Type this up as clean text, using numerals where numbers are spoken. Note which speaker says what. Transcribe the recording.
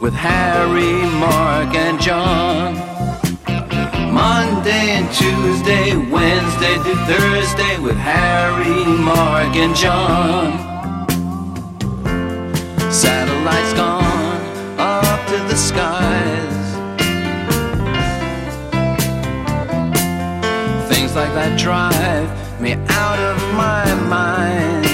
Speaker 1: with Harry, Mark, and John. Monday and Tuesday, Wednesday through Thursday with Harry, Mark, and John. Satellites gone up to the skies. Things like that drive me out of my mind.